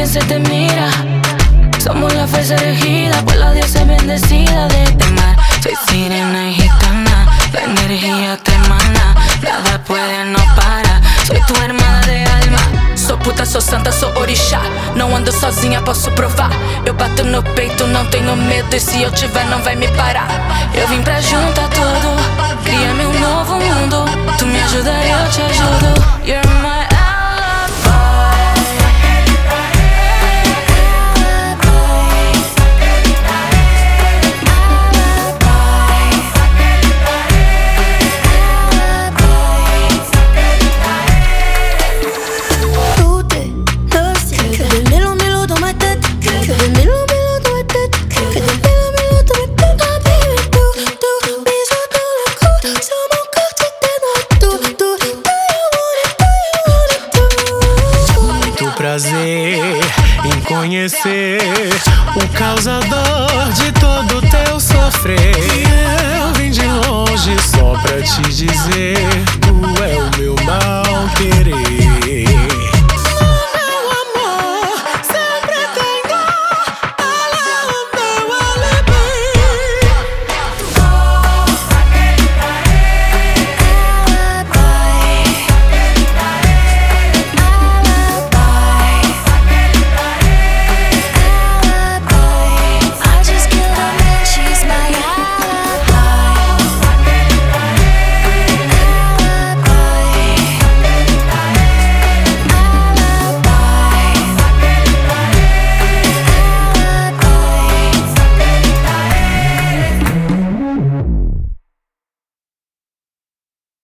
se te mira. Somos la fuerza elegida por la diosa bendecida de este mar. Soy sirena y gitana, la energía te emana, nada puede, no para. Soy tu hermana de alma. Sou puta, sou santa, sou orixá. Não ando sozinha, posso provar. Eu bato no peito, não tenho medo. E se eu tiver, não vai me parar. Eu vim pra juntar tudo, cria meu novo mundo. Tu me ajuda, eu te ajudo. You're my prazer em conhecer o causador de todo teu sofrer. Eu vim de longe só pra te dizer, tu é o meu mar.